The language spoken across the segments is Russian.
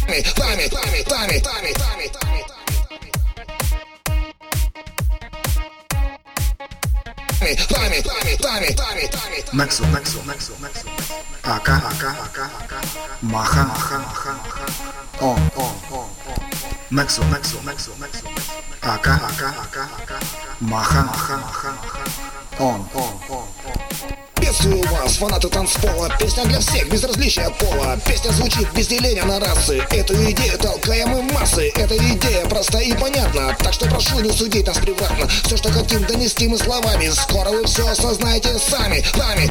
Maxo, Aka, Maha, On, Maxo, Aka, Маха, Он. Приветствую вас, фанаты танцпола. Песня для всех, без различия пола. Песня звучит без деления на расы. Эту идею толкаем мы в массы. Эта идея проста и понятна. Так что прошу не судить нас превратно. Все, что хотим, донести мы словами. Скоро вы все осознаете сами. Тами.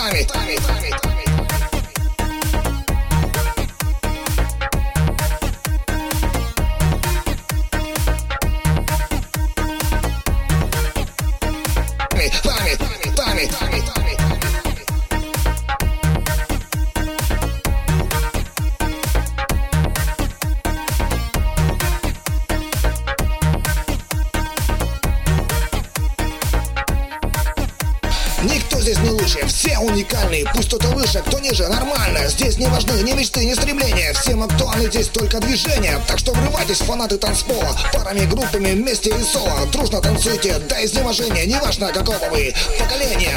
Никто здесь не лучше, все уникальны. Пусть кто-то выше, кто ниже, нормально. Здесь не важны ни мечты, ни стремления. Всем актуальны здесь только движения. Так что врывайтесь, фанаты танцпола. Парами, группами, вместе и соло. Дружно танцуйте до изнеможения. Неважно, какого вы поколения.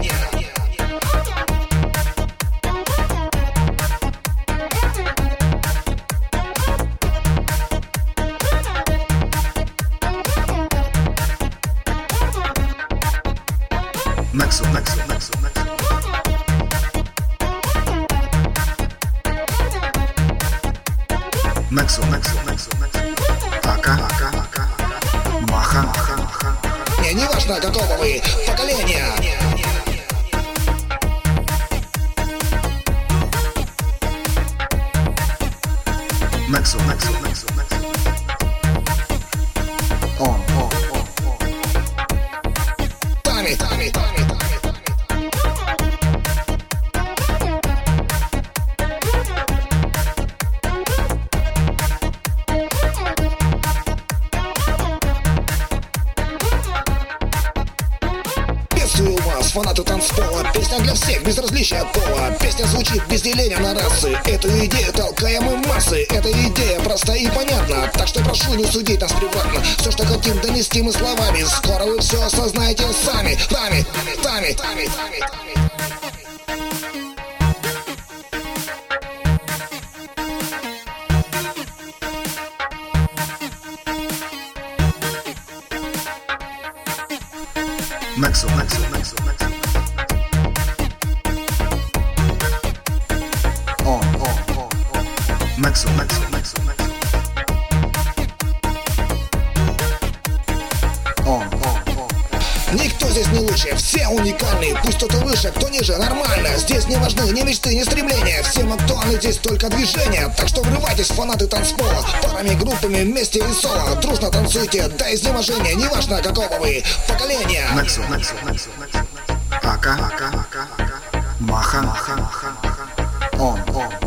Maxo. Aka, Маха. Не важно, какого вы поколения. Maxo. On. Тами. Приветствую вас, фанаты танцпола. Песня для всех, без различия пола. Песня звучит без деления на расы. Эту идею толкаем мы в массы. Эта идея проста и понятна. Так что прошу не судить нас превратно. Все, что хотим, донести мы словами. Скоро вы все осознаете сами. Тами. Maxo. On. Maxo. On. Никто здесь не лучше, все уникальны. Пусть кто-то выше, кто ниже, нормально. Здесь не важны ни мечты, ни стремления. Всем актуальны здесь только движения. Так что врывайтесь, фанаты танцпола. Парами, группами, вместе и соло. Дружно танцуйте до изнеможения. Неважно, какого вы поколения. Maxo. Aka, Маха. Он.